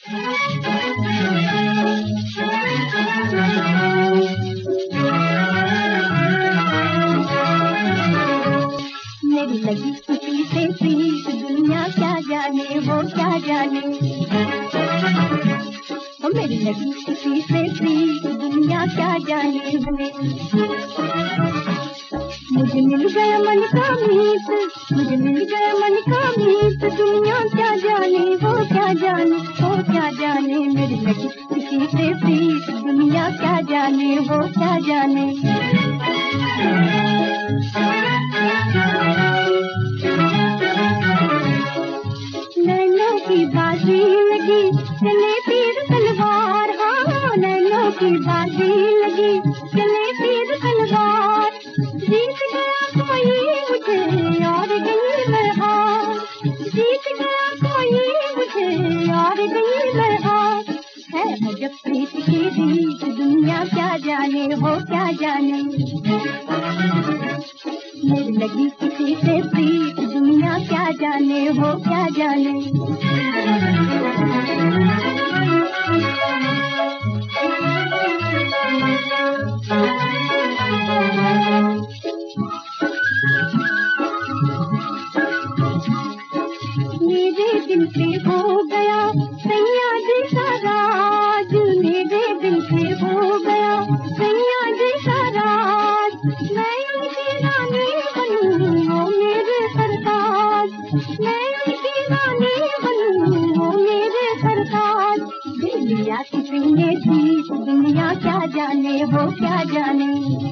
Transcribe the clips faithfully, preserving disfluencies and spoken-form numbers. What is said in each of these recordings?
मेरी लगी किसी से प्रीत, दुनिया क्या जाने वो क्या जाने। ओ मेरी लगी किसी से प्रीत, दुनिया क्या जाने बने। मुझे मिल गया मन का मीत, मुझे मिल गया मन का मीत, दुनिया क्या जाने वो क्या जाने वो क्या जाने। मेरी लगी किसी से प्रीत, दुनिया क्या जाने वो क्या जाने। नैनों की बाजी लगी चले तीर तलवार, हाँ नैनों की बाजी लगी चले तीर तलवार। जीत गया कोई मुझे और गई मैं हार, जीत गया कोई मुझे और गई मैं हार। है अजब प्रीत की रीत, दुनिया क्या जाने वो क्या जाने। मेरी लगी किसी से प्रीत, दुनिया क्या जाने वो क्या जाने। मेरे दिल पे हो गया सैया जी का राज, मेरे दिल पे हो गया सैया जी का राज। मैं उनकी रानी बनूं वो मेरे सरताज, मैं उनकी रानी बनूं वो मेरे सरताज। दुनिया किसी ने थी, दुनिया क्या जाने वो क्या जाने।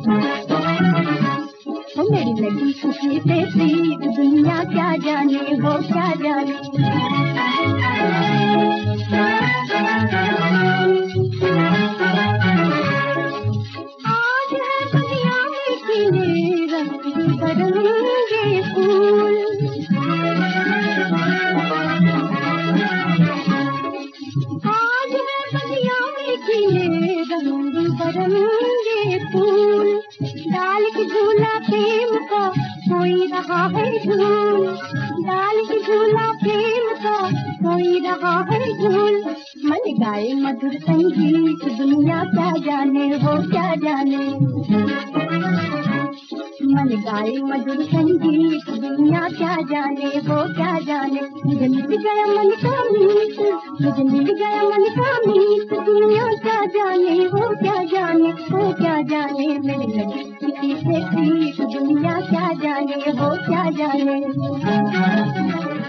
ओ मेरी लगी खुशी से प्रीत, दुनिया क्या जाने वो क्या जाने। आज है दुनिया में खिले रंग बरंगे फूल, आज है दुनिया में खिले रंग बरंगे फूल। डाल के झूला प्रेम का कोई रहा है झूल, डाल के झूला प्रेम का कोई रहा है झूल। मन गाए मधुर संगीत, दुनिया क्या जाने वो क्या जाने। मन गाए मधुर संगीत, दुनिया क्या जाने वो क्या जाने। मुझे मिल गया मन का मीत, मुझे मिल गया मन का मीत, दुनिया क्या जाने वो क्या जाने वो क्या जाने। मेरी लगी किसी से प्रीत, दुनिया क्या जाने वो क्या जाने।